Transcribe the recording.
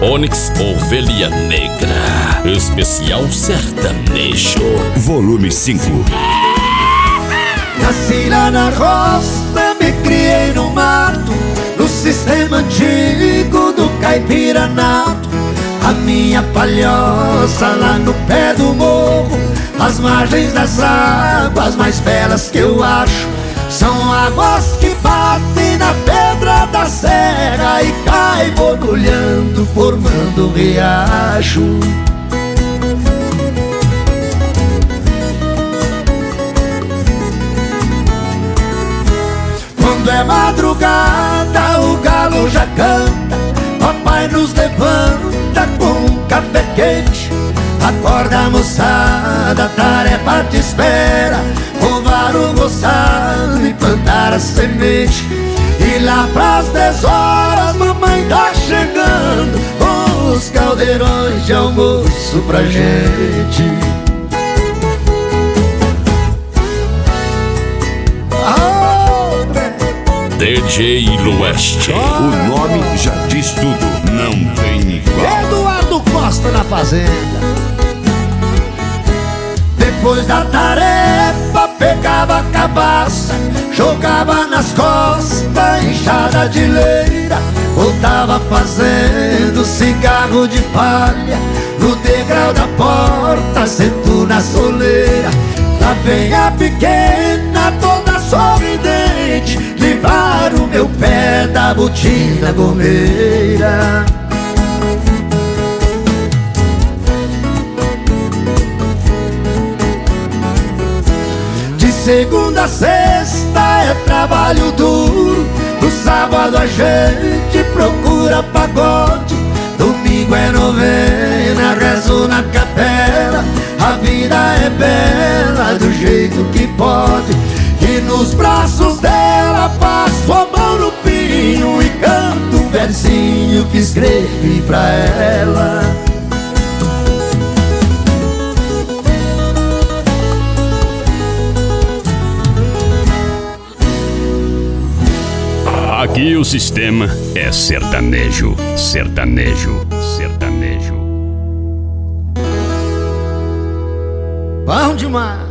Onix Ovelha Negra, especial sertanejo. Volume 5. Nasci lá na roça, me criei no mato, no sistema antigo do caipiranato. A minha palhoça lá no pé do morro, as margens das águas mais belas que eu acho, são águas que batem na pedra da serra e caem borbulhando, formando riacho. Quando é madrugada o galo já canta, papai nos levanta com um café quente. Acorda moçada, tarefa te espera, covar o roçado e plantar a semente. E lá pras 10 horas mamãe tá chegando com os caldeirões de almoço pra gente. DJ Lueste. O nome já diz tudo, não tem igual. Eduardo Costa na fazenda. Depois da tarefa pegava a cabaça, jogava nas costas enxada de leira, voltava fazendo cigarro de palha no degrau da porta, sento na soleira. Lá vem a pequena toda sorridente, livrar o meu pé da botina gomeira. De segunda a sexta é trabalho duro, no sábado a gente procura pagode, domingo é novena, rezo na capela. A vida é bela do jeito que pode, e nos braços dela passo a mão no pinho e canto um versinho que escrevi pra ela. Aqui o sistema é sertanejo, sertanejo, sertanejo. Bom demais.